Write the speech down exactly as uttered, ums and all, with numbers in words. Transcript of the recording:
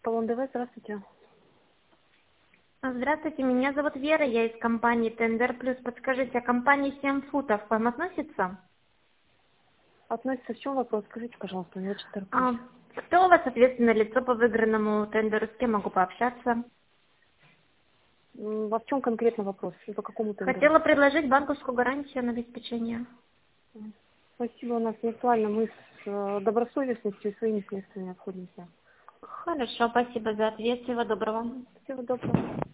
Аполлон ДВ, здравствуйте. Здравствуйте, меня зовут Вера, я из компании Тендер Плюс. Подскажите, а компания семь футов к вам относится? Относится в чем вопрос? Скажите, пожалуйста, я очень тороплюсь. А, кто у вас ответственное лицо по выигранному тендеру, с кем могу пообщаться? М, Во в чем конкретно вопрос? И по какому тендеру? Хотела предложить банковскую гарантию на обеспечение. М, Спасибо, у нас не актуально. Мы с э, добросовестностью и своими средствами обходимся. Хорошо, спасибо за ответ, всего доброго. Всего доброго.